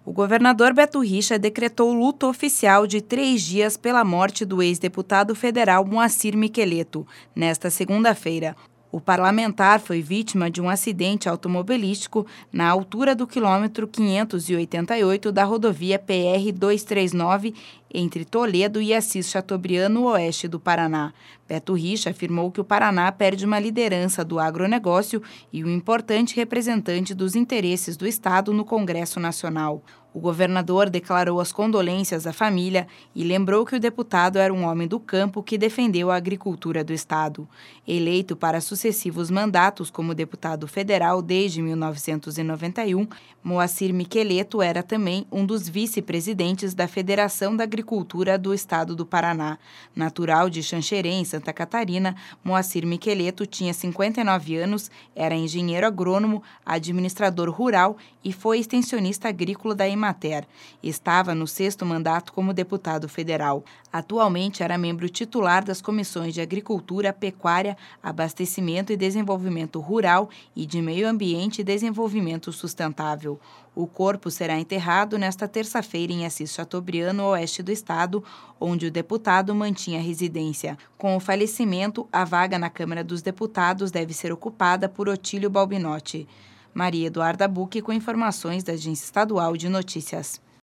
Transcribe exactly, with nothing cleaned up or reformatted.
O governador Beto Richa decretou luto oficial de três dias pela morte do ex-deputado federal Moacir Miqueleto, nesta segunda-feira. O parlamentar foi vítima de um acidente automobilístico na altura do quilômetro quinhentos e oitenta e oito da rodovia P R duzentos e trinta e nove, entre Toledo e Assis Chateaubriand, no oeste do Paraná. Beto Richa afirmou que o Paraná perde uma liderança do agronegócio e um importante representante dos interesses do Estado no Congresso Nacional. O governador declarou as condolências à família e lembrou que o deputado era um homem do campo que defendeu a agricultura do Estado. Eleito para sucessivos mandatos como deputado federal desde mil novecentos e noventa e um, Moacir Miqueleto era também um dos vice-presidentes da Federação da Agricultura do Estado do Paraná. Natural de Xanxerê, em Santa Catarina, Moacir Miqueleto tinha cinquenta e nove anos, era engenheiro agrônomo, administrador rural e foi extensionista agrícola da Emater. Estava no sexto mandato como deputado federal. Atualmente era membro titular das comissões de Agricultura, Pecuária, Abastecimento e Desenvolvimento Rural e de Meio Ambiente e Desenvolvimento Sustentável. O corpo será enterrado nesta terça-feira em Assis Chateaubriand, no oeste do estado, onde o deputado mantinha residência. Com o falecimento, a vaga na Câmara dos Deputados deve ser ocupada por Otílio Balbinotti. Maria Eduarda Bucchi com informações da Agência Estadual de Notícias.